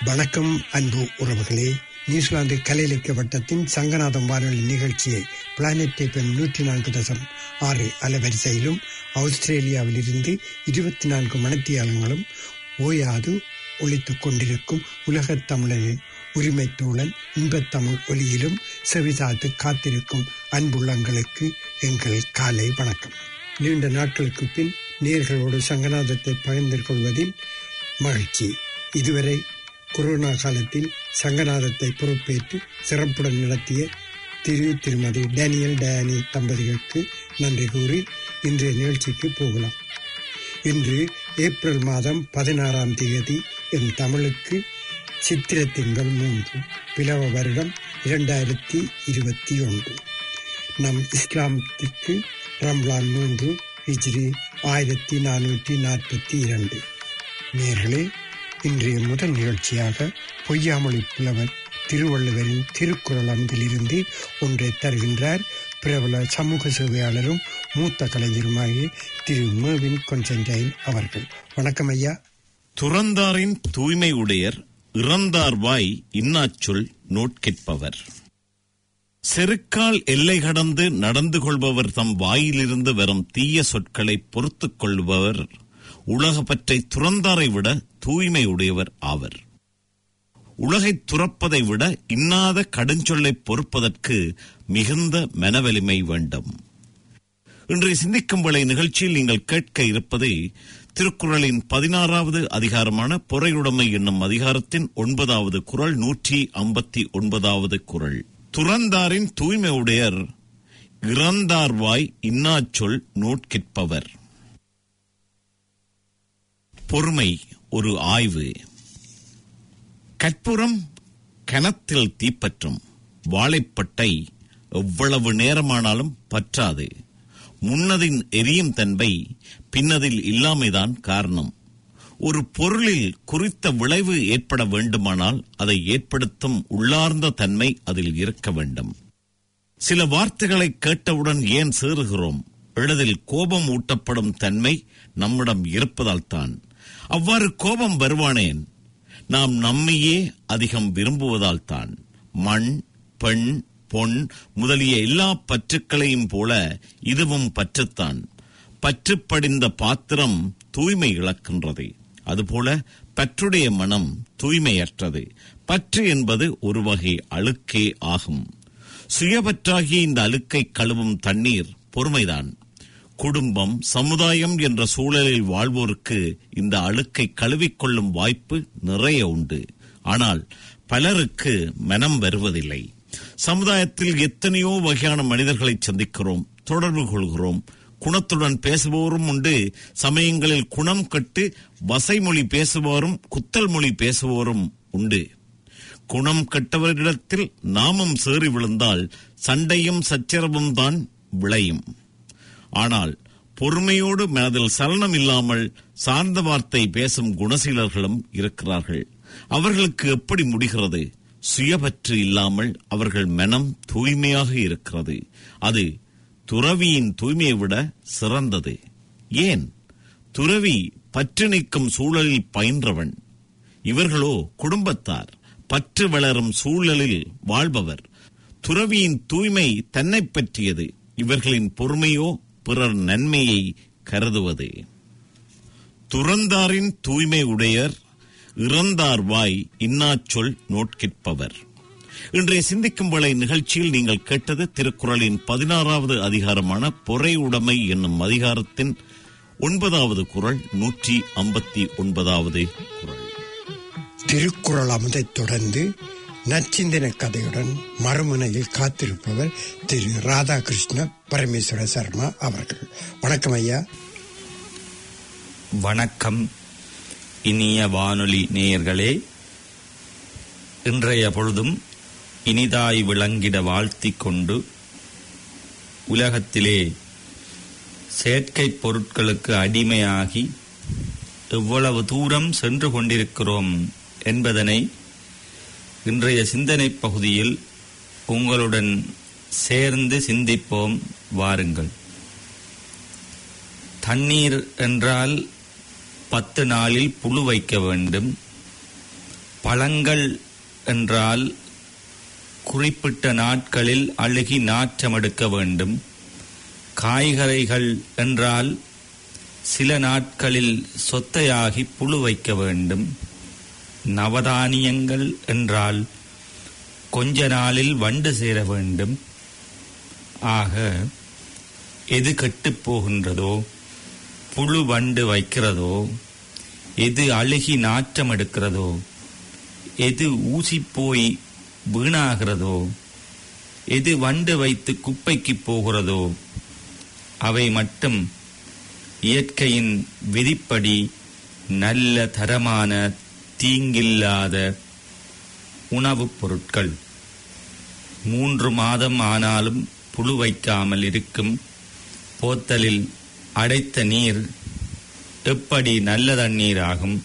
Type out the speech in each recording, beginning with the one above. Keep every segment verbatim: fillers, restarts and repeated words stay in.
வணக்கம் அன்பு உறவுகளே. நியூசிலாந்து கலை இலக்கிய வட்டத்தின் சங்கநாதம் வானொலி நிகழ்ச்சியை பிளானட் எஃப்எம் நூற்றி நான்கு தசம் ஆறு அலைவரிசையிலும் ஆஸ்திரேலியாவில் இருந்து இருபத்தி நான்கு மணித்தியாலங்களும் ஓயாது ஒலித்துக் கொண்டிருக்கும் உலகத் தமிழரின் உரிமை தோழன் இன்பத்தமிழ் ஒலியிலும் செவிசாத்து காத்திருக்கும் அன்புள்ளங்களுக்கு எங்கள் காலை வணக்கம். நீண்ட நாட்களுக்கு பின் நேயர்களோடு சங்கநாதத்தை பகிர்ந்து கொள்வதில் மகிழ்ச்சி. இதுவரை கொரோனா காலத்தில் சங்கநாதத்தை பொறுப்பேற்று சிறப்புடன் நடத்திய திரு திருமதி டேனியல் டயானி தம்பதிகளுக்கு நன்றி கூறி இன்றைய நிகழ்ச்சிக்கு போகலாம். இன்று ஏப்ரல் மாதம் பதினாறாம் தேதி என் தமிழுக்கு சித்திர திங்கள் மூன்று பிளவ வருடம் இரண்டாயிரத்தி இருபத்தி ஒன்று. நம் இஸ்லாமத்திற்கு ரம்லான் மூன்று ஹிஜ்ரி ஆயிரத்தி நானூற்றி நாற்பத்தி இரண்டு. நேர்களே, இன்றைய முதல் நிகழ்ச்சியாக பொய்யாமொழி புலவர் திருவள்ளுவரின் திருக்குறள் அம்பிலிருந்து ஒன்றை தருகின்றார் பிரபல சமூக சேவையாளரும் மூத்த கலைஞருமாகிய திரு மேவின் கொன்ஸ்டன்டைன் அவர்கள். வணக்கம் ஐயா. துறந்தாரின் தூய்மை உடையர் இறந்தார் வாய் இன்னாச்சொல் நோட்கேட்பவர். செருக்கால் எல்லை கடந்து நடந்து கொள்பவர் தம் வாயிலிருந்து வரும் தீய சொற்களை பொறுத்துக் கொள்பவர் உலகப்பற்றை துறந்தாரை விட தூய்மை உடையவர் ஆவர். உலகை துறப்பதை விட இன்னாத கடுஞ்சொல்லை பொறுப்பதற்கு மிகுந்த மனவலிமை வேண்டும். இன்றைய சிந்திக்கும் வேளை நிகழ்ச்சியில் நீங்கள் கேட்க இருப்பது திருக்குறளின் பதினாறாவது அதிகாரமான பொறையுடைமை என்னும் அதிகாரத்தின் ஒன்பதாவது குறள், நூற்றி ஐம்பத்தி ஒன்பதாவது குறள். துறந்தாரின் தூய்மை உடையர் இறந்தார்வாய் இன்னாச்சொல் நோட்கேட்பவர். பொறுமை ஒரு ஆய்வு. கற்பூரம் கனத்தில் தீப்பற்றும், வாழைப்பட்டை எவ்வளவு நேரமானாலும் பற்றாது. முன்னதின் எரியும் தன்மை பின்னதில் இல்லாமைதான் காரணம். ஒரு பொருளில் குறித்த விளைவு ஏற்பட வேண்டுமானால் அதை ஏற்படுத்தும் உள்ளார்ந்த தன்மை அதில் இருக்க வேண்டும். சில வார்த்தைகளை கேட்டவுடன் ஏன் சேறுகிறோம்? எளிதில் கோபம் ஊட்டப்படும் தன்மை நம்மிடம் இருப்பதால் தான். அவ்வாறு கோபம் வருவானேன்? நாம் நம்மையே அதிகம் விரும்புவதால் தான். மண், பெண், பொன் முதலிய எல்லா பற்றுக்களையும் போல இதுவும் பற்றுத்தான். பற்றுப்படிந்த பாத்திரம் தூய்மை இழக்கின்றது. அதுபோல பற்றுடைய மனம் தூய்மையற்றது. பற்று என்பது ஒரு வகை அழுக்கே ஆகும். சுயபற்றாகிய இந்த அழுக்கை கழுவும் தண்ணீர் பொறுமைதான். குடும்பம், சமுதாயம் என்ற சூழலில் வாழ்வோருக்கு இந்த அழுக்கை கழுவிக்கொள்ளும் வாய்ப்பு நிறைய உண்டு. ஆனால் பலருக்கு மனம் வருவதில்லை. சமுதாயத்தில் எத்தனையோ வகையான மனிதர்களை சந்திக்கிறோம், தொடர்பு கொள்கிறோம். குணத்துடன் பேசுபவரும் உண்டு. சமயங்களில் குணம் கட்டு வசைமொழி பேசுபவரும் குத்தல் மொழி பேசுபவரும் உண்டு. குணம் கட்டவரிடத்தில் நாமும் சேறி விழுந்தால் சண்டையும் சச்சரவும் தான் விளையும். ஆனால் பொறுமையோடு மனதில் சலனம் இல்லாமல் சார்ந்த வார்த்தை பேசும் குணசீலர்களும் இருக்கிறார்கள். அவர்களுக்கு எப்படி முடிகிறது? சுயபற்று இல்லாமல் அவர்கள் மனம் தூய்மையாக இருக்கிறது. அது துறவியின் தூய்மையை விட சிறந்தது. ஏன்? துறவி பற்று நீக்கும் சூழலில் பயின்றவன். இவர்களோ குடும்பத்தார், பற்று வளரும் சூழலில் வாழ்பவர். துறவியின் தூய்மை தன்னை பற்றியது. இவர்களின் பொறுமையோ பிறர் நன்மையை கருதுவது. துறந்தாரின் தூய்மை உடையர் இறந்தார் வாய் இன்னாச்சொல் நோட்கேட்பவர். இன்றைய சிந்திக்கும் வேளை நிகழ்ச்சியில் நீங்கள் கேட்டது திருக்குறளின் பதினாறாவது அதிகாரமான பொறையுடைமை என்னும் அதிகாரத்தின் ஒன்பதாவது குறள், நூற்றி ஐம்பத்தி ஒன்பதாவது குறள். திருக்குறள் அமுதை தொடர்ந்து நச்சிந்தன கதையுடன் மறுமுனையில் காத்திருப்பவர் திரு ராதாகிருஷ்ண பரமேஸ்வர சர்மா அவர்கள். வணக்கம் ஐயா. வணக்கம் இனிய வானொலி நேயர்களே. இன்றைய பொழுதும் இனிதாய் விளங்கிட வாழ்த்திக் கொண்டு உலகத்திலே செயற்கை பொருட்களுக்கு அடிமையாகி எவ்வளவு தூரம் சென்று கொண்டிருக்கிறோம் என்பதனை இன்றைய சிந்தனை பகுதியில் உங்களுடன் சேர்ந்து சிந்திப்போம். வாருங்கள். தண்ணீர் என்றால் பத்து நாளில் புழு வைக்க வேண்டும். பழங்கள் என்றால் குறிப்பிட்ட நாட்களில் அழுகி நாற்றமெடுக்க வேண்டும். காய்கறிகள் என்றால் சில நாட்களில் சொத்தையாகி புழு வைக்க வேண்டும். நவதானியங்கள் என்றால் கொஞ்ச நாளில் வண்டு சேர வேண்டும். ஆக எது கெட்டுப் போகின்றதோ, புழு வண்டு வைக்கிறதோ, எது அழுகி நாற்றம் எடுக்கிறதோ, எது ஊசி போய் வீணாகிறதோ, எது வண்டு வைத்து குப்பைக்கு போகிறதோ, அவை மட்டும் இயற்கையின் விதிப்படி நல்ல தரமான தீங்கில்லாத உணவுப் பொருட்கள். மூன்று மாதம் ஆனாலும் புழு வைக்காமல் இருக்கும் போத்தலில் அடைத்த நீர் எப்படி நல்ல தண்ணீர் ஆகும்?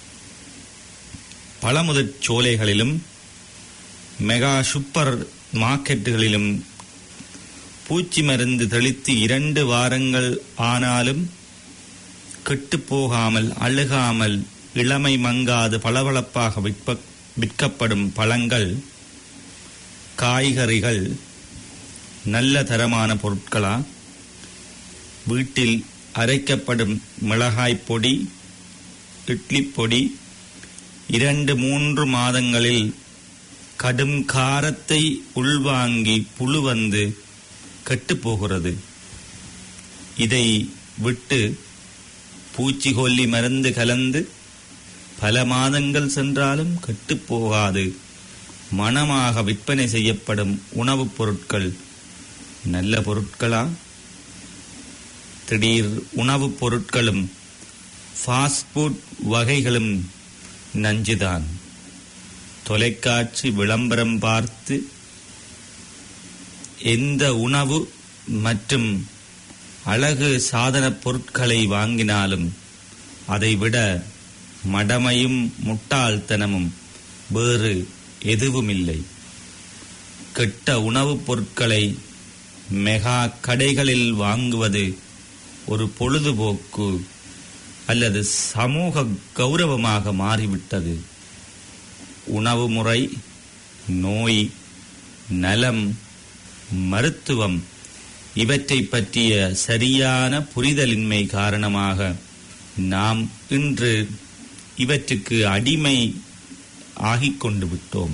பழமுதிர் சோலைகளிலும் மெகா சூப்பர் மார்க்கெட்டுகளிலும் பூச்சி மருந்து தெளித்து இரண்டு வாரங்கள் ஆனாலும் கெட்டுப்போகாமல் அழுகாமல் இளமை மங்காது பளபளப்பாக விற்ப விற்கப்படும் பழங்கள், காய்கறிகள் நல்ல தரமான பொருட்களா? வீட்டில் அரைக்கப்படும் மிளகாய் பொடி, இட்லி பொடி இரண்டு மூன்று மாதங்களில் கடும் காரத்தை உள்வாங்கி புழு வந்து கெட்டுப்போகிறது. இதை விட்டு பூச்சிக்கொல்லி மருந்து கலந்து பல மாதங்கள் சென்றாலும் கெட்டுப்போகாது மணமாக விற்பனை செய்யப்படும் உணவுப் பொருட்கள் நல்ல பொருட்களா? திடீர் உணவுப் பொருட்களும் ஃபாஸ்ட் ஃபுட் வகைகளும் நஞ்சுதான். தொலைக்காட்சி விளம்பரம் பார்த்து எந்த உணவு மற்றும் அழகு சாதன பொருட்களை வாங்கினாலும் அதைவிட மடமையும் முட்டாள்தனமும் வேறு எதுவுமில்லை. கெட்ட உணவுப் பொருட்களை மெகா கடைகளில் வாங்குவது ஒரு பொழுதுபோக்கு அல்லது சமூக கௌரவமாக மாறிவிட்டது. உணவு முறை, நோய், நலம், மருத்துவம் இவற்றை பற்றிய சரியான புரிதலின்மை காரணமாக நாம் இன்று இவற்றுக்கு அடிமை ஆகிக் கொண்டு விட்டோம்.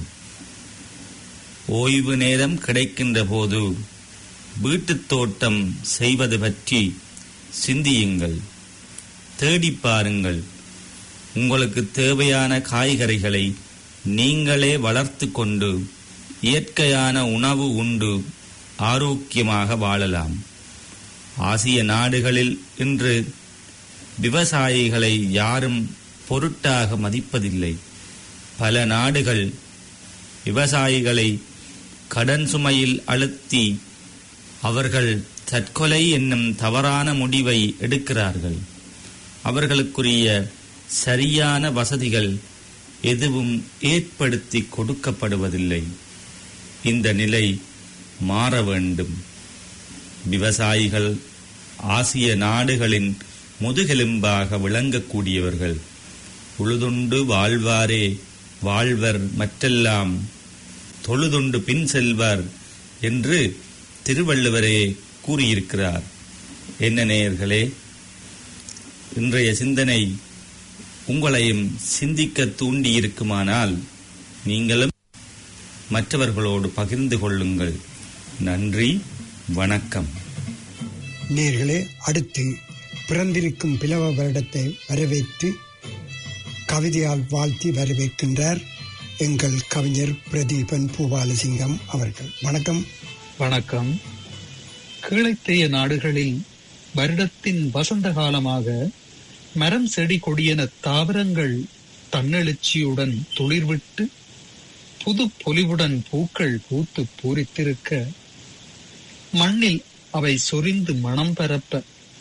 ஓய்வு நேரம் கிடைக்கின்ற போது வீட்டுத் தோட்டம் செய்வது பற்றி சிந்தியுங்கள், தேடி பாருங்கள். உங்களுக்கு தேவையான காய்கறிகளை நீங்களே வளர்த்து கொண்டு இயற்கையான உணவு உண்டு ஆரோக்கியமாக வாழலாம். ஆசிய நாடுகளில் இன்று விவசாயிகளை யாரும் பொருட்டாக மதிப்பதில்லை. பல நாடுகள் விவசாயிகளை கடன் சுமையில் அழுத்தி அவர்கள் தற்கொலை என்னும் தவறான முடிவை எடுக்கிறார்கள். அவர்களுக்குரிய சரியான வசதிகள் எதுவும் ஏற்படுத்தி கொடுக்கப்படுவதில்லை. இந்த நிலை மாற வேண்டும். விவசாயிகள் ஆசிய நாடுகளின் முதுகெலும்பாக விளங்கக்கூடியவர்கள். உழுதுண்டு வாழ்வாரே வாழ்வர் மற்றெல்லாம் தொழுதுண்டு பின் செல்வர் என்று திருவள்ளுவரே கூறியிருக்கிறார். என்ன நேயர்களே, இன்றைய சிந்தனை உங்களையும் சிந்திக்க தூண்டியிருக்குமானால் நீங்களும் மற்றவர்களோடு பகிர்ந்து கொள்ளுங்கள். நன்றி, வணக்கம். நேயர்களே, அடுத்து பிறந்திருக்கும் பிளவ வருடத்தை வரவேற்று கவிதையால் வாழ்த்தி வரவேற்கின்றார் எங்கள் கவிஞர் பிரதீபன் பூபாலசிங்கம் அவர்கள். வணக்கம். வணக்கம். கீழைத்தேய நாடுகளில் வருடத்தின் வசந்த காலமாக மரம் செடி கொடியென தாவரங்கள் தன்னெழுச்சியுடன் துளிர்விட்டு புது பொலிவுடன் பூக்கள் பூத்து பூரித்திருக்க, மண்ணில் அவை சொரிந்து மனம் பரப்ப,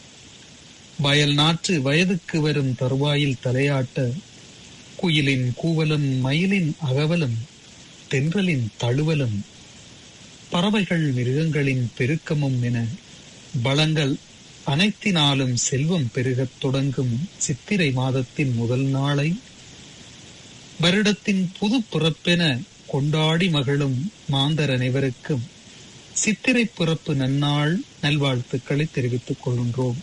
வயல் நாற்று வயதுக்கு வரும் தருவாயில் தலையாட்ட, குயிலின் கூவலும் மயிலின் அகவலும் தென்றலின் தழுவலும் பறவைகள் மிருகங்களின் பெருக்கமும் என வளங்கள் அனைத்தினாலும் செல்வம் பெருகத் தொடங்கும் சித்திரை மாதத்தின் முதல் நாளை வருடத்தின் புது பிறப்பென கொண்டாடி மகளும் மாந்தர் அனைவருக்கும் சித்திரை பிறப்பு நன்னாள் நல்வாழ்த்துக்களை தெரிவித்துக் கொள்கின்றோம்.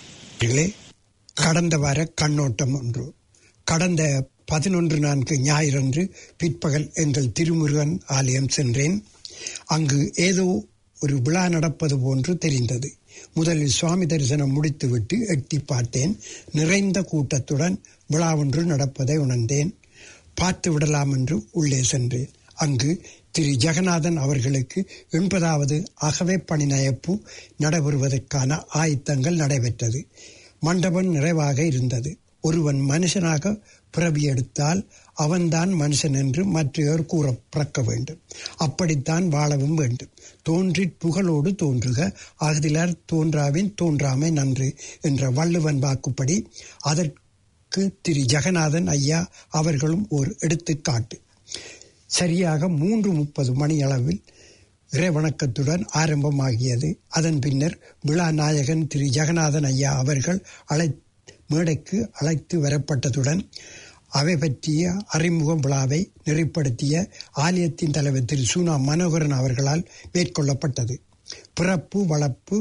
கடந்த வார கண்ணோட்டம் ஒன்று. கடந்த பதினொன்று நான்கு ஞாயிறன்று பிற்பகல் எங்கள் திருமுருகன் ஆலயம் சென்றேன். அங்கு ஏதோ ஒரு விழா நடப்பது போன்று தெரிந்தது. முதலில் சுவாமி தரிசனம் முடித்துவிட்டு எட்டி பார்த்தேன். நிறைந்த கூட்டத்துடன் விழா ஒன்று நடப்பதை உணர்ந்தேன். பார்த்து விடலாம் என்று உள்ளே சென்றேன். அங்கு திரு ஜெகநாதன் அவர்களுக்கு எண்பதாவது அகவை பணி நயப்பு நடைபெறுவதற்கான ஆயத்தங்கள் நடைபெற்றது. மண்டபம் நிறைவாக இருந்தது. ஒருவன் மனுஷனாக பிறவி எடுத்தால் அவன்தான் மனுஷன் என்று மற்றவர் கூற பிறக்க வேண்டும். அப்படித்தான் வாழவும் வேண்டும். தோன்றி புகழோடு தோன்றுக, அகதிலார் தோன்றாவின் தோன்றாமை நன்று என்ற வள்ளுவன் வாக்குப்படி அதற்கு திரு ஜெகநாதன் ஐயா அவர்களும் ஓர் எடுத்துக்காட்டு. சரியாக மூன்று முப்பது மணி அளவில் இறைவணக்கத்துடன் ஆரம்பமாகியது. அதன் பின்னர் விழா நாயகன் திரு ஜெகநாதன் ஐயா அவர்கள் அழை மேடைக்கு அழைத்து வரப்பட்டதுடன் அவை பற்றிய அறிமுக விழாவை நெறிப்படுத்திய ஆலயத்தின் தலைவர் திரு சூனா மனோகரன் அவர்களால் மேற்கொள்ளப்பட்டது. பிறப்பு வளர்ப்பு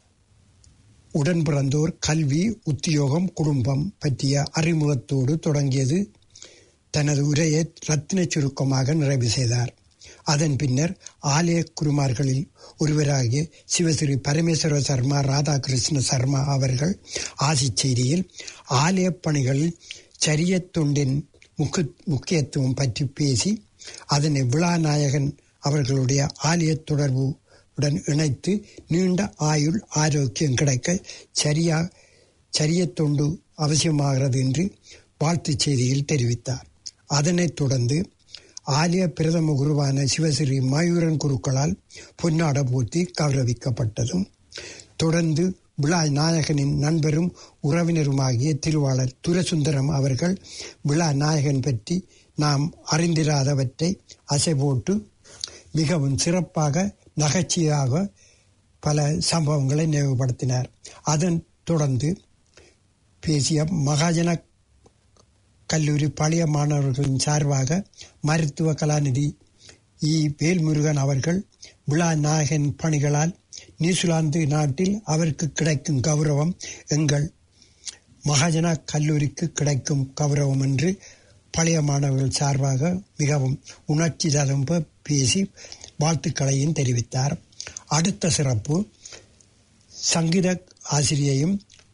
உடன் பிறந்தோர் கல்வி உத்தியோகம் குடும்பம் பற்றிய அறிமுகத்தோடு தொடங்கியது. தனது உரையை ரத்தின சுருக்கமாக நிறைவு செய்தார். அதன் பின்னர் ஆலய குருமார்களில் ஒருவராகிய சிவஸ்ரீ பரமேஸ்வர சர்மா ராதாகிருஷ்ண சர்மா அவர்கள் ஆசி செய்தியில் ஆலய பணிகளில் சரிய தொண்டின் முக்கு முக்கியத்துவம் பற்றி பேசி அதனை விழாநாயகன் அவர்களுடைய ஆலய தொடர்புடன் இணைத்து நீண்ட ஆயுள் ஆரோக்கியம் கிடைக்க சரியா சரிய தொண்டு அவசியமாகிறது என்று வாழ்த்து செய்தியில் தெரிவித்தார். அதனைத் தொடர்ந்து ஆலய பிரதம குருவான சிவஸ்ரீ மயூரன் குருக்களால் பொன்னாட போர்த்தி கௌரவிக்கப்பட்டதும் தொடர்ந்து விழா நாயகனின் நண்பரும் உறவினருமாகிய திருவாளர் துரசுந்தரம் அவர்கள் விழா நாயகன் பற்றி நாம் அறிந்திராதவற்றை அசை போட்டு மிகவும் சிறப்பாக நகைச்சுவையாக பல சம்பவங்களை நினைவுபடுத்தினார். அதன் தொடர்ந்து பேசிய மகாஜன கல்லூரி பழைய மாணவர்களின் சார்பாக மருத்துவ கலாநிதி இ வேல்முருகன் அவர்கள் விழா நாயகன் பணிகளால் நியூசிலாந்து நாட்டில் அவருக்கு கிடைக்கும் கௌரவம் எங்கள் மகாஜனா கல்லூரிக்கு கிடைக்கும் கௌரவம் என்று பழைய மாணவர்கள் சார்பாக மிகவும் உணர்ச்சி ததும்ப பேசி வாழ்த்துக்களையும் தெரிவித்தார். அடுத்த சிறப்பு சங்கீத ஆசிரியையும்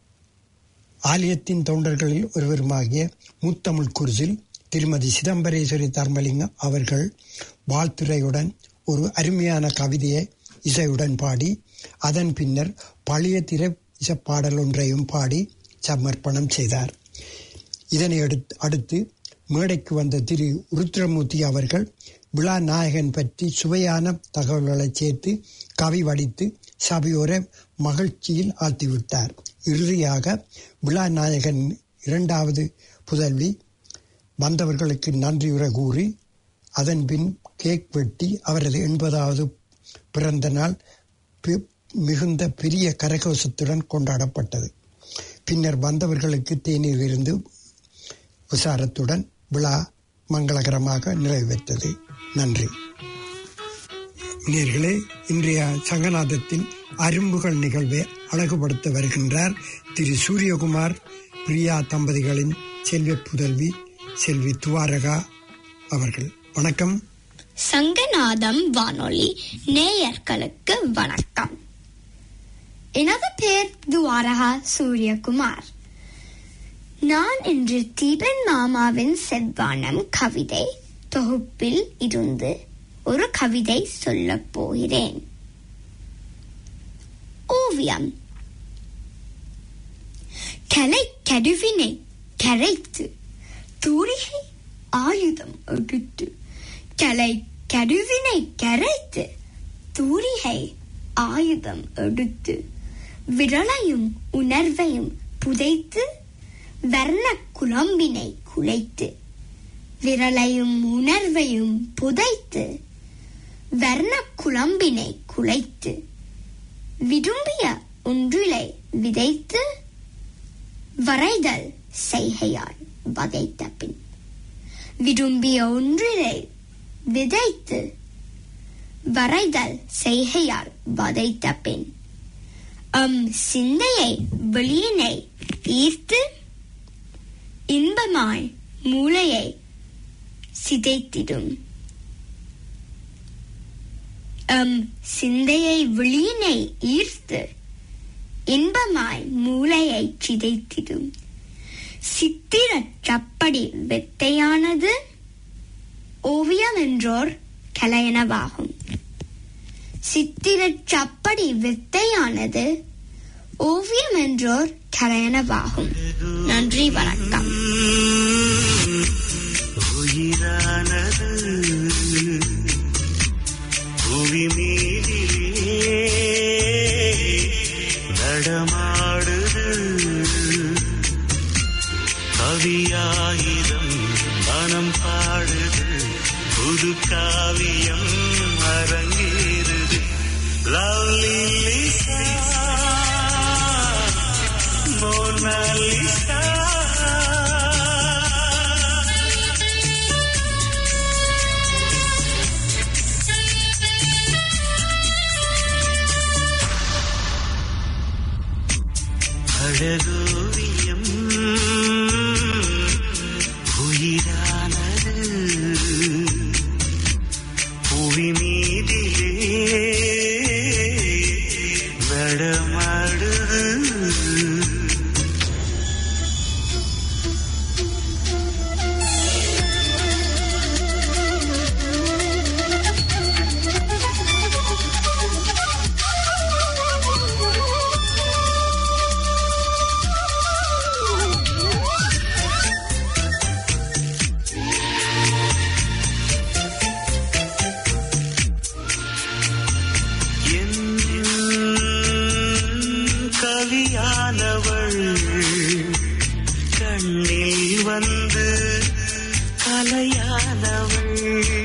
ஆலயத்தின் தொண்டர்களில் ஒருவருமாகிய முத்தமிழ் குருசில் திருமதி சிதம்பரேஸ்வரி தர்மலிங்கம் அவர்கள் வாழ்த்துரையுடன் ஒரு அருமையான கவிதையை இசையுடன் பாடி அதன் பின்னர் பழைய திரை இசைப்பாடல் ஒன்றையும் பாடி சமர்ப்பணம் செய்தார். இதனை அடுத்து மேடைக்கு வந்த திரு ருத்ரமூர்த்தி அவர்கள் விழா நாயகன் பற்றி சுவையான தகவல்களை சேர்த்து கவி வடித்து சபையோரை மகிழ்ச்சியில் ஆழ்த்திவிட்டார். இறுதியாக விழா நாயகன் இரண்டாவது புதல்வி வந்தவர்களுக்கு நன்றியுரை கூறி அதன் பின் கேக் வெட்டி அவரது எண்பதாவது பிறந்த நாள் மிகுந்த பெரிய கரகோஷத்துடன் கொண்டாடப்பட்டது. பின்னர் வந்தவர்களுக்கு தேநீர் இருந்து விசாரத்துடன் விழா மங்களகரமாக நிறைவு பெற்றது. நன்றி. நேயர்களே, இன்றைய சங்கநாதத்தின் அரும்புகள் நிகழ்வை அழகுபடுத்த வருகின்றார் திரு சூரியகுமார் பிரியா தம்பதிகளின் செல்வ புதல்வி செல்வி துவாரகா அவர்கள். வணக்கம். சங்கநாதம் வானொலி நேயர்களுக்கு வணக்கம். எனது பெயர் துவாரகா சூரியகுமார். நான் இன்று தீபன் மாமாவின் செவ்வானம் கவிதை தொகுப்பில் இருந்து ஒரு கவிதை சொல்லப் போகிறேன். ஓவியம். கலை கருவினை கரைத்து தூரிகை ஆயுதம் எடுத்து கலை கருவினை கரைத்து தூரிகை ஆயுதம் எடுத்து விரலையும் உணர்வையும் புதைத்து வர்ண குழம்பினை குலைத்து விரலையும் உணர்வையும் புதைத்து வர்ண குழம்பினை குலைத்து விரும்பிய ஒன்றிலை விதைத்து வரைதல் செய்கையால் வதைத்த பின் விரும்பிய ஒன்றினை விதைத்து வரைதல் செய்கையால் வதைத்த பின் அம் சிந்தையை வெளியினை ஈர்த்து இன்பமாய் மூளையை சிதைத்திடும். அம் சிந்தையை வெளியினை ஈர்த்து இன்பமாய் மூளையை சிதைத்திடும். சித்திர சப்படி வித்தையானது ஓவியம் என்றோர் கலையனவாகும். சித்திர சப்படி வித்தையானது ஓவியம் என்றோர் கலையனவாகும். நன்றி, வணக்கம். உயிரானது புவி மீதிலே நடமாடுது, கவியாயிரம் மனம் பாடுது, புது காவியம் அரங்கேறுது. லவ்லி லிசா, மோனாலிசா, அழகோவியம் உயிரானது புவி மீதிலே நடமாடுது. கவியானவள் கண்ணில் வந்து கலையானவள்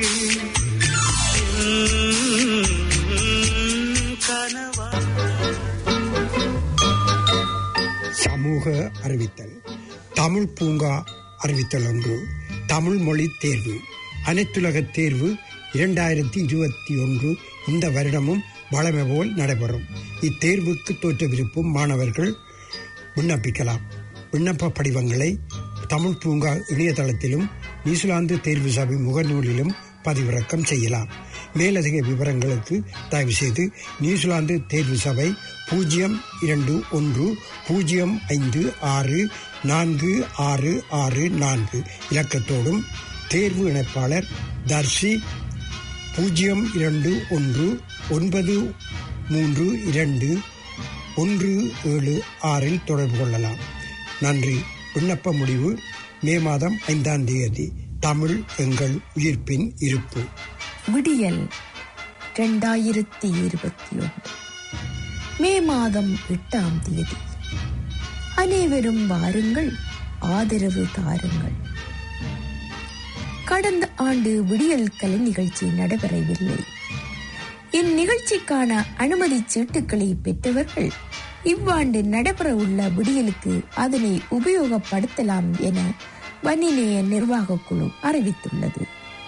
கனவா. சமூக அறிவித்தல். தமிழ் பூங்கா அறிவித்தல் ஒன்று. தமிழ் மொழி தேர்வு. அனைத்துலக தேர்வு இரண்டாயிரத்தி இருபத்தி ஒன்று இந்த வருடமும் வழமை போல் நடைபெறும். இத்தேர்வுக்கு தோற்றவிருப்பும் மாணவர்கள் விண்ணப்பிக்கலாம். விண்ணப்ப படிவங்களை தமிழ் பூங்கா இணையதளத்திலும் நியூசிலாந்து தேர்வு சபை முகநூலிலும் பதிவிறக்கம் செய்யலாம். மேலதிக விவரங்களுக்கு தயவு செய்து நியூசிலாந்து தேர்வு சபை பூஜ்ஜியம் இரண்டு ஒன்று பூஜ்ஜியம் ஐந்து ஆறு நான்கு ஆறு ஆறு நான்கு இலக்கத்தோடும் தேர்வு இணைப்பாளர் தர்ஷி பூஜ்ஜியம் இரண்டு ஒன்று ஒன்பது மூன்று இரண்டு ஒன்று ஏழு ஆறில் தொடர்பு கொள்ளலாம். நன்றி. விண்ணப்ப முடிவு மே மாதம் ஐந்தாம் தேதி. தமிழ் எங்கள் உயிர்ப்பின் இருப்பு. விடியல் இரண்டாயிரத்தி இருபத்தி ஒன்று மே மாதம் எட்டாம் தேதி. அனைவரும் வாருங்கள், ஆதரவு தாருங்கள். கடந்த ஆண்டு விடியல் கலை நிகழ்ச்சி நடைபெறவில்லை. இந்நிகழ்ச்சிக்கான அனுமதி சீட்டுக்களை பெற்றவர்கள் இவ்வாண்டு நடைபெற உள்ள விடியலுக்கு அதனை உபயோகப்படுத்தலாம் என வன்னிநேய நிர்வாக குழு அறிவித்துள்ளது.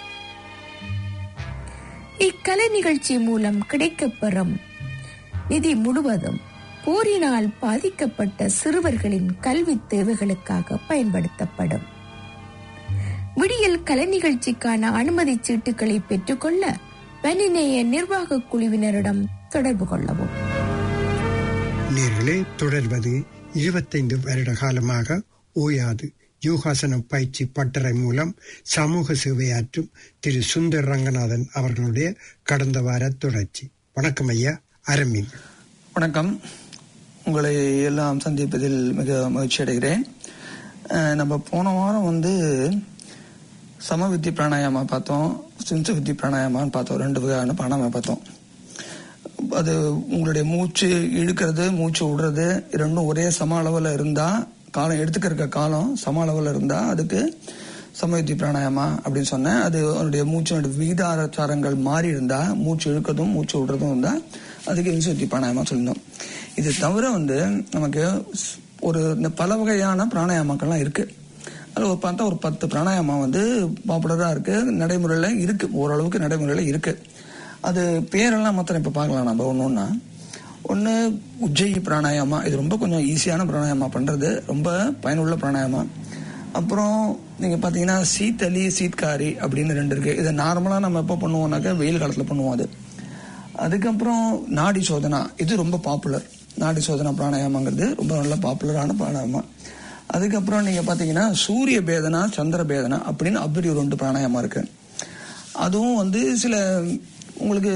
இக்கலை நிகழ்ச்சி மூலம் கிடைக்கப்பெறும் நிதி முழுவதும் போரினால் பாதிக்கப்பட்ட சிறுவர்களின் கல்வி தேவைகளுக்காக பயன்படுத்தப்படும். விடியல் கலை நிகழ்ச்சிக்கான அனுமதி சீட்டுக்களை பெற்றுக்கொள்ள வன்னிநேய நிர்வாக குழுவினரிடம் தொடர்பு கொள்ளவும். நேர்களே, தொடர்வது இருபத்தைந்து வருட காலமாக ஓயாது யோகாசன பயிற்சி பட்டறை மூலம் சமூக சேவையாற்றும் திரு சுந்தர் ரங்கநாதன் அவர்களுடைய கடந்த வார தொடர்ச்சி. வணக்கம் ஐயா, ஆரம்பிங்க. வணக்கம். உங்களை எல்லாம் சந்திப்பதில் மிக மகிழ்ச்சி அடைகிறேன். நம்ம போன வாரம் வந்து சமவித்தி பிராணாயாமா பார்த்தோம், சிம்ச வித்தி பிராணாயாமான்னு பார்த்தோம். ரெண்டு வகையான பிராணாயாமா பார்த்தோம். அது உங்களுடைய மூச்சு இழுக்கிறது மூச்சு விடுறது ரெண்டும் ஒரே சம அளவில் இருந்தா, காலம் எடுத்துக்கிற காலம் சம அளவில் இருந்தா அதுக்கு சமவித்தி பிராணாயாமா அப்படின்னு சொன்னேன். அது அவருடைய மூச்சினுடைய விகிதாச்சாரங்கள் மாறி இருந்தா, மூச்சு இழுக்கிறதும் மூச்சு விடுறதும் இருந்தா அதுக்கு விம்சவித்தி பிராணாயாமா சொல்லியிருந்தோம். இது தவிர வந்து நமக்கு ஒரு இந்த பல வகையான பிராணாயாமாக்கள்லாம் இருக்கு. அதில் ஒரு பார்த்தா ஒரு பத்து பிராணாயாமம் வந்து பாப்புலராக இருக்கு, நடைமுறையில் இருக்கு, ஓரளவுக்கு நடைமுறையில் இருக்கு. அது பேரெல்லாம் மாத்திரம் இப்போ பார்க்கலாம் நம்ம ஒன்று ஒன்றா. ஒன்று உஜ்ஜயி பிராணாயாமா, இது ரொம்ப கொஞ்சம் ஈஸியான பிராணாயாமா பண்ணுறது, ரொம்ப பயனுள்ள பிராணாயாமா. அப்புறம் நீங்கள் பார்த்தீங்கன்னா சீத்தலி சீத்காரி அப்படின்னு ரெண்டு இருக்கு. இதை நார்மலாக நம்ம எப்போ பண்ணுவோம்னாக்கா வெயில் காலத்தில் பண்ணுவோம் அது. அதுக்கப்புறம் நாடி சோதனா, இது ரொம்ப பாப்புலர். நாடி சோதனா பிராணாயாமங்கிறது ரொம்ப நல்ல பாப்புலரான பிராணாயாமா. அதுக்கப்புறம் நீங்கள் பார்த்தீங்கன்னா சூரிய பேதனா சந்திர பேதனா அப்படின்னு அப்படி ஒரு ரெண்டு பிராணாயாமா இருக்கு. அதுவும் வந்து சில உங்களுக்கு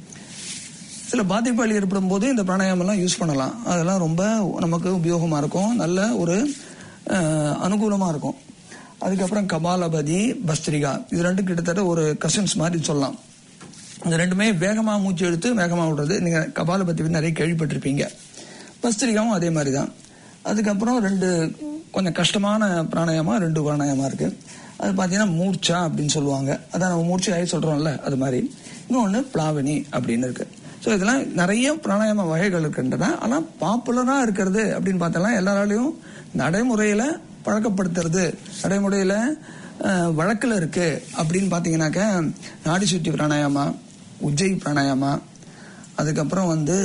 சில பாதிப்புகள் ஏற்படும் போது இந்த பிராணாயாமெல்லாம் யூஸ் பண்ணலாம். அதெல்லாம் ரொம்ப நமக்கு உபயோகமாக இருக்கும், நல்ல ஒரு அனுகூலமாக இருக்கும். அதுக்கப்புறம் கபாலபதி பஸ்திரிகா, இது ரெண்டும் கிட்டத்தட்ட ஒரு கசின்ஸ் மாதிரி சொல்லலாம். இந்த ரெண்டுமே வேகமாக மூச்சு எடுத்து வேகமாக விடுறது. நீங்கள் கபாலபதி நிறைய கேள்விப்பட்டிருப்பீங்க. பஸ்திரிகாவும் அதே மாதிரி தான். அதுக்கப்புறம் ரெண்டு கொஞ்சம் கஷ்டமான பிராணாயாமா ரெண்டு பிராணாயாமா இருக்கு. அது பார்த்தீங்கன்னா மூர்ச்சா அப்படின்னு சொல்லுவாங்க, அதான் நம்ம மூர்ச்சி ஆகி சொல்றோம்ல அது மாதிரி. இன்னொன்று பிளாவனி அப்படின்னு இருக்கு. ஸோ இதெல்லாம் நிறைய பிராணாயாம வகைகள் இருக்கின்றன. ஆனால் பாப்புலராக இருக்கிறது அப்படின்னு பார்த்தோம்னா எல்லாராலையும் நடைமுறையில் பழக்கப்படுத்துறது, நடைமுறையில் வழக்கில் இருக்கு அப்படின்னு பார்த்தீங்கன்னாக்க நாடி சுத்தி பிராணாயாமா, உஜ்ஜயி பிராணாயாமா, அதுக்கப்புறம் வந்து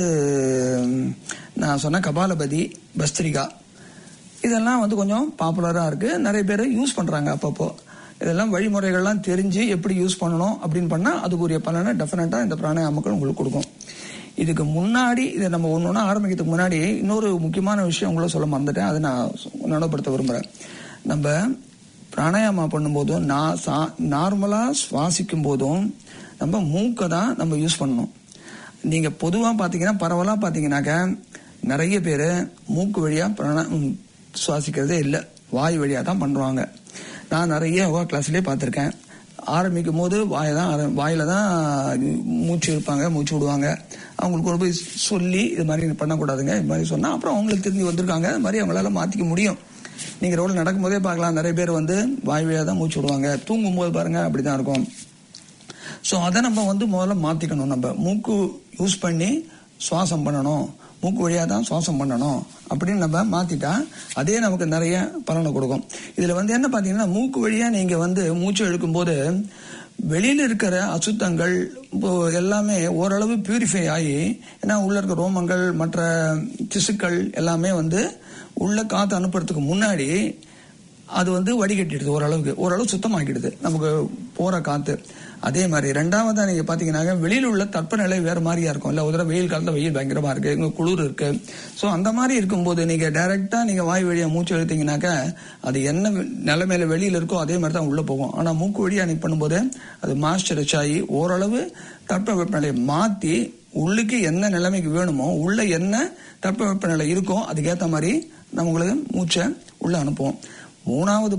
நான் சொன்ன கபாலபதி பஸ்திரிகா, இதெல்லாம் வந்து கொஞ்சம் பாப்புலராக இருக்கு, நிறைய பேர் யூஸ் பண்ணுறாங்க அப்பப்போ. இதெல்லாம் வழிமுறைகள்லாம் தெரிஞ்சு எப்படி யூஸ் பண்ணணும் அப்படின்னு பண்ணால் அதுக்குரிய பலனை டெஃபினட்டாக இந்த பிராணாயாமங்கள் உங்களுக்கு கொடுக்கும். இதுக்கு முன்னாடி இதை நம்ம ஒன்று ஒன்றா ஆரம்பிக்கிறதுக்கு முன்னாடி இன்னொரு முக்கியமான விஷயம் உங்களை சொல்ல மறந்துட்டேன், அதை நான் நடைப்படுத்த விரும்புகிறேன். நம்ம பிராணாயாமா பண்ணும்போதும் நான் சா நார்மலாக சுவாசிக்கும் போதும் நம்ம மூக்கை தான் நம்ம யூஸ் பண்ணணும். நீங்கள் பொதுவாக பார்த்தீங்கன்னா பரவலாக பார்த்தீங்கன்னாக்க நிறைய பேர் மூக்கு வழியாக பிராண சுவாசிக்கிறதே இல்லை, வாய் வழியாக தான் பண்ணுவாங்க. நான் நிறைய யோகா கிளாஸ்லேயே பார்த்துருக்கேன். ஆரம்பிக்கும் போது வாயை தான் வாயில தான் மூச்சு இருப்பாங்க, மூச்சு விடுவாங்க. அவங்களுக்கு ஒரு போய் சொல்லி இது மாதிரி பண்ணக்கூடாதுங்க இது மாதிரி சொன்னால் அப்புறம் அவங்களுக்கு திரும்பி வந்திருக்காங்க. இது மாதிரி அவங்களால மாற்றிக்க முடியும். நீங்கள் ரோடில் நடக்கும்போதே பார்க்கலாம், நிறைய பேர் வந்து வாய் வழியாக தான் மூச்சு விடுவாங்க. தூங்கும் போது பாருங்க அப்படி தான் இருக்கும். ஸோ அதை நம்ம வந்து முதல்ல மாற்றிக்கணும். நம்ம மூக்கு யூஸ் பண்ணி சுவாசம் பண்ணணும், மூக்கு வழியாக தான் சுவாசம் பண்ணணும் அப்படின்னு நம்ம மாற்றிட்டா அதே நமக்கு நிறைய பலனை கொடுக்கும். இதில் வந்து என்ன பார்த்தீங்கன்னா மூக்கு வழியாக நீங்கள் வந்து மூச்சு இழுக்கும்போது வெளியில் இருக்கிற அசுத்தங்கள் எல்லாமே ஓரளவு பியூரிஃபை ஆகி, ஏன்னா உள்ள இருக்க ரோமங்கள் மற்ற திசுக்கள் எல்லாமே வந்து உள்ள காற்று அனுப்புறதுக்கு முன்னாடி அது வந்து வடிகட்டிடுது, ஓரளவுக்கு ஓரளவு சுத்தமாக்கிடுது நமக்கு போற காற்று. அதே மாதிரி ரெண்டாவதா நீங்க பாத்தீங்கன்னா வெளியில உள்ள தட்பநிலை வேற மாதிரியா இருக்கும். இல்ல ஒரு வெயில் காலத்துல வெயில் பயங்கரமா இருக்கு, இங்க குளிர் இருக்கு. ஸோ அந்த மாதிரி இருக்கும்போது நீங்க டைரக்டா நீங்க வாய் வழியா மூச்சு எழுத்தீங்கன்னாக்க அது என்ன நிலைமையில வெளியில இருக்கோ அதே மாதிரி தான் உள்ள போகும். ஆனா மூக்கு வழியா நீங்க பண்ணும்போது அது மாய்ஸ்சரைஸ் ஆகி ஓரளவு தட்ப வெப்பநிலையை மாத்தி உள்ளுக்கு என்ன நிலைமைக்கு வேணுமோ உள்ள என்ன தட்ப வெப்பநிலை இருக்கோ அதுக்கேற்ற மாதிரி நம்ம உங்களுக்கு மூச்சை உள்ள அனுப்புவோம். மூணாவது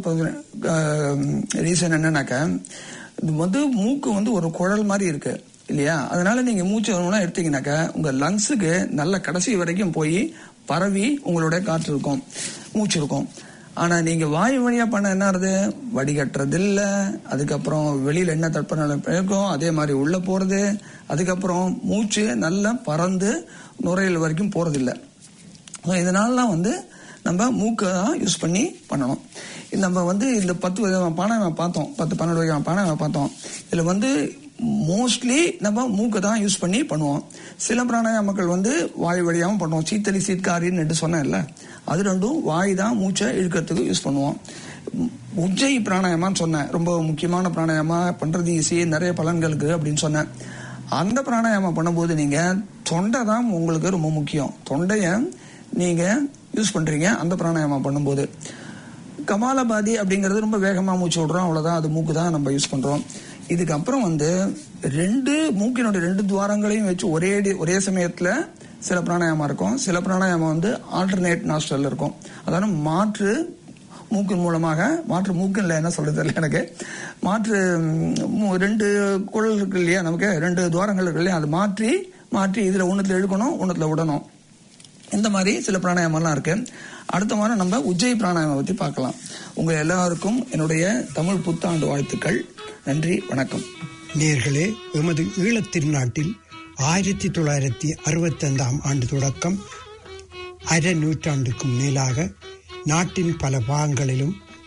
ரீசன் என்னன்னாக்க இது வந்து மூக்கு வந்து ஒரு குழல் மாதிரி இருக்கு இல்லையா, அதனால நீங்க மூச்சு எடுத்தீங்கன்னாக்க உங்க லங்ஸுக்கு நல்ல கடைசி வரைக்கும் போய் பரவி உங்களுடைய காற்று இருக்கும், மூச்சு இருக்கும். ஆனா நீங்க வாயு வழியா பண்ண என்ன ஆகுது, வடிகட்டுறது இல்ல, அதுக்கப்புறம் வெளியில என்ன தட்பநிலை இருக்கும் அதே மாதிரி உள்ள போறது, அதுக்கப்புறம் மூச்சு நல்லா பறந்து நுரையீரல் வரைக்கும் போறது இல்லை. இதனாலலாம் வந்து நம்ம மூக்கை தான் யூஸ் பண்ணி பண்ணணும். நம்ம வந்து இந்த பத்து விதமான பானம் பார்த்தோம், பத்து பன்னெண்டு வகையான பானம் பார்த்தோம். இதுல வந்து மோஸ்ட்லி நம்ம மூக்கை தான் யூஸ் பண்ணி பண்ணுவோம். சில பிராணாயாமங்கள் வந்து வாய் வழியாகவும் பண்ணுவோம். சீத்தலி சீத்காரின்னு சொன்னேன்ல, அது ரெண்டும் வாய் தான் மூச்சை இழுக்கிறதுக்கு யூஸ் பண்ணுவோம். உஜ்ஜயி பிராணாயாமான்னு சொன்னேன், ரொம்ப முக்கியமான பிராணாயாமா, பண்றது ஈஸி, நிறைய பலன்களுக்கு அப்படின்னு சொன்னேன். அந்த பிராணாயாமா பண்ணும்போது நீங்க தொண்டை தான் உங்களுக்கு ரொம்ப முக்கியம். தொண்டைய நீங்க யூஸ் பண்றீங்க அந்த பிராணாயாமா பண்ணும்போது. கபாலபாதி அப்படிங்கிறது ரொம்ப வேகமா மூச்சு விடுறோம், அவ்வளவுதான், அது மூக்கு தான் நம்ம யூஸ் பண்றோம். இதுக்கப்புறம் வந்து ரெண்டு மூக்கினுடைய ரெண்டு துவாரங்களையும் வச்சு ஒரே ஒரே சமயத்துல சில பிராணாயாமம் இருக்கும். சில பிராணாயாமம் வந்து ஆல்டர்னேட் நாஸ்ட்ரல் இருக்கும், அதாவது மாற்று மூக்கின் மூலமாக, மாற்று மூக்குல என்ன சொல்றது இல்லை எனக்கு, மாற்று ரெண்டு குழல் இருக்கு இல்லையா, நமக்கு ரெண்டு துவாரங்கள் இருக்கு இல்லையா, அது மாற்றி மாற்றி இதுல ஒண்ணுத்துல இழுக்கணும் ஒண்ணுத்துல விடணும். இந்த மாதிரி சில பிராணாயாமம்லாம் இருக்கு. அடுத்த வாரம் நம்ம உஜ்ஜயி பிராணாயாமம் பத்தி பார்க்கலாம். உங்க எல்லாருக்கும் என்னுடைய தமிழ் புத்தாண்டு வாழ்த்துக்கள். நன்றி, வணக்கம். நேர்களே, எமது ஈழத் திருநாட்டில் ஆயிரத்தி தொள்ளாயிரத்தி அறுபத்தி ஐந்தாம் ஆண்டு தொடக்கம் அரை நூற்றாண்டுக்கும் மேலாக நாட்டின் பல பாகங்களிலும்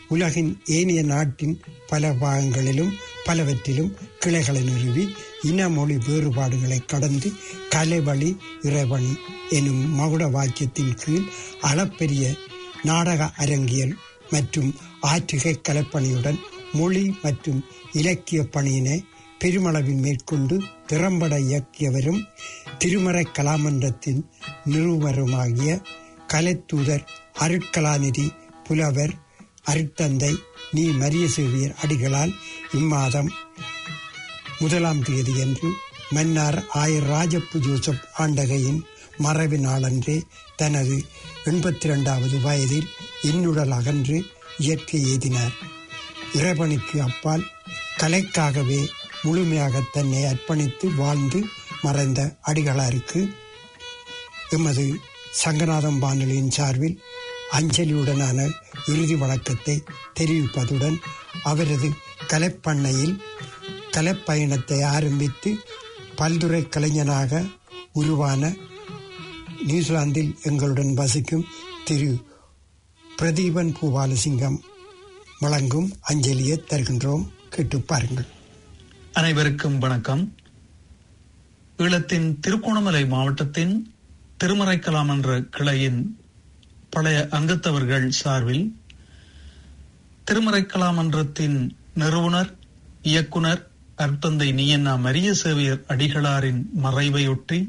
உலகின் ஏனைய நாட்டின் பல பாகங்களிலும் பலவற்றிலும் கிளைகளை நிறுவி இன மொழி வேறுபாடுகளை கடந்து கலைவழி இறைவன் எனும் மகுட வாக்கியத்தின் கீழ் அளப்பெரிய நாடக அரங்கியல் மற்றும் ஆற்றுகை கலைப்பணியுடன் மொழி மற்றும் இலக்கிய பணியினை பெருமளவில் மேற்கொண்டு திறம்பட இயக்கியவரும் திருமறை கலாமன்றத்தின் நிறுவனருமாகிய கலைத்தூதர் அருட்கலாநிதி புலவர் அருட்தந்தை நீ மரிய சேவியர் அடிகளால் இம்மாதம் முதலாம் தேதியன்று மன்னார் ஆயர் ராஜப்பு ஜோசப் ஆண்டகையின் மறைவு நாளன்றே தனது எண்பத்தி இரண்டாவது வயதில் இன்னுடல் அகன்று இயற்கை எய்தினார். இறைவனுக்கு அப்பால் கலைக்காகவே முழுமையாக தன்னை அர்ப்பணித்து வாழ்ந்து மறைந்த அடிகளாருக்கு எமது சங்கநாதம் வானொலியின் சார்பில் அஞ்சலியுடனான இறுதி வணக்கத்தை தெரிவிப்பதுடன் அவரது கலைப்பண்ணையில் கலைப்பயணத்தை ஆரம்பித்து பல்துறை கலைஞனாக உருவான நியூசிலாந்தில் எங்களுடன் வசிக்கும் திரு பிரதீபன் பூபாலசிங்கம் வழங்கும் அஞ்சலியை தருகின்றோம். கேட்டு பாருங்கள். அனைவருக்கும் வணக்கம். ஈழத்தின் திருகோணமலை மாவட்டத்தின் திருமறைக்கலாம் என்ற கிளையின் பழைய அங்கத்தவர்கள் சார்பில் திருமறைக்கலாம் மன்றத்தின் நிறுவனர் இயக்குனர் அருட்தந்தை நீயண்ணா மரிய சேவியர் அடிகளாரின் மறைவையொட்டி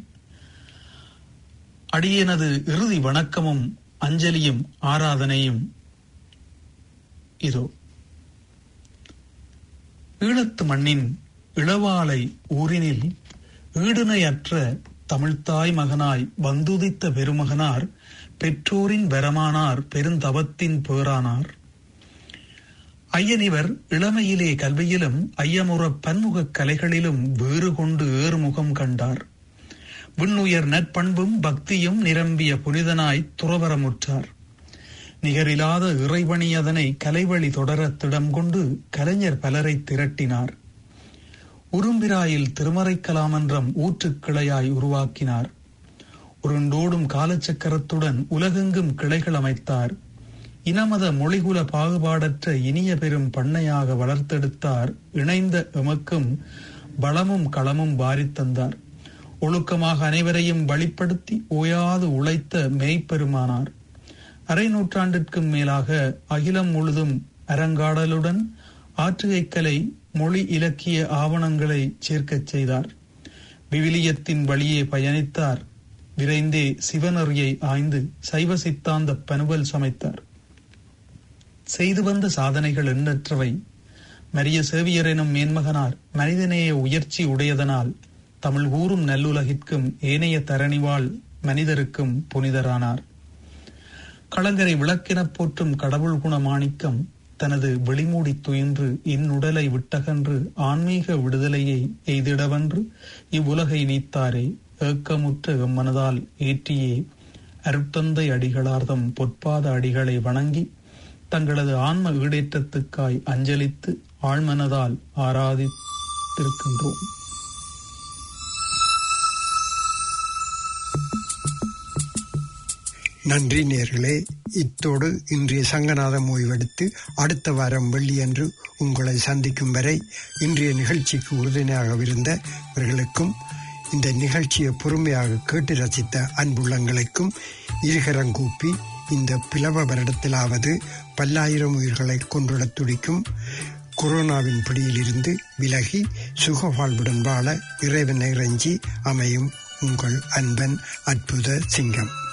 அடியனது இறுதி வணக்கமும் அஞ்சலியும் ஆராதனையும் இதோ. ஈழத்து மண்ணின் இளவாலை ஊரினில் ஈடுணையற்ற தமிழ்த்தாய் மகனாய் வந்துதித்த பெருமகனார் பெற்றோரின் வரமானார் பெருந்தவத்தின் பேரானார். ஐயனிவர் இளமையிலே கல்வியிலும் ஐயமுற பன்முக கலைகளிலும் வேறு கொண்டு ஏறுமுகம் கண்டார். விண்ணுயர் நற்பண்பும் பக்தியும் நிரம்பிய புனிதனாய் துறவரமுற்றார். நிகரில்லாத இறைவணி அதனை கலைவழி தொடர திடம் கொண்டு கலைஞர் பலரை திரட்டினார். உரும்பிராயில் திருமறைக்கலாமன்றம் ஊற்றுக் கிளையாய் உருவாக்கினார். உருண்டோடும் காலச்சக்கரத்துடன் உலகெங்கும் கிளைகள் அமைத்தார். இனமத மொழிகுல பாகுபாடற்ற இனிய பெரும் பண்ணையாக வளர்த்தெடுத்தார். இணைந்த எமக்கும் பலமும் களமும் வாரித்தந்தார். ஒழுக்கமாக அனைவரையும் வழிப்படுத்தி ஓயாது உழைத்த மெய்ப்பெருமானார். அரை நூற்றாண்டிற்கும் மேலாக அகிலம் முழுதும் அரங்காடலுடன் ஆற்றுகைக்கலை மொழி இலக்கிய ஆவணங்களை சேர்க்கச் செய்தார். விவிலியத்தின் வழியே பயணித்தார். விரைந்தே சிவனறியை ஆய்ந்து சைவ சித்தாந்த பனுவல் சமைத்தார். செய்து வந்த சாதனைகள் எண்ணற்றவை. மரிய சேவியர் எனும் மேன்மகனார் மனிதநேய உயர்ச்சி உடையதனால் தமிழ் கூறும் நல்லுலகிற்கும் ஏனைய தரணிவாழ் மனிதருக்கும் புனிதரானார். களங்கரை விளக்கெனப் போற்றும் கடவுள் குண மாணிக்கம் தனது வெளிமூடி துயின்று இந்நுடலை விட்டகன்று ஆன்மீக விடுதலையை எய்திடவென்று இவ்வுலகை நீத்தாரே ஏக்கமுற்ற எம்மனதால் ஏற்றியே அருட்தந்தை அடிகளார்தம் பொற்பாத அடிகளை வணங்கி தங்களது ஆன்ம ஈடேற்றத்துக்காய் அஞ்சலித்து ஆழ்மனதால் ஆராதித்திருக்கின்றோம். நன்றி நேர்களே. இத்தோடு இன்றைய சங்கநாதம் ஓய்வெடுத்து அடுத்த வாரம் வெள்ளியன்று உங்களை சந்திக்கும் வரை இன்றைய நிகழ்ச்சிக்கு உறுதுணையாகவிருந்த இவர்களுக்கும் இந்த நிகழ்ச்சியை பொறுமையாக கேட்டு ரசித்த அன்புள்ளங்களுக்கும் இருகரங்கூப்பி இந்த பிளவ வருடத்திலாவது பல்லாயிரம் உயிர்களை கொண்டுடத் துடிக்கும் கொரோனாவின் பிடியிலிருந்து விலகி சுக வாழ்வுடன் வாழ இறைவனை இறைஞ்சி அமையும் உங்கள் அன்பன் அற்புத சிங்கம்.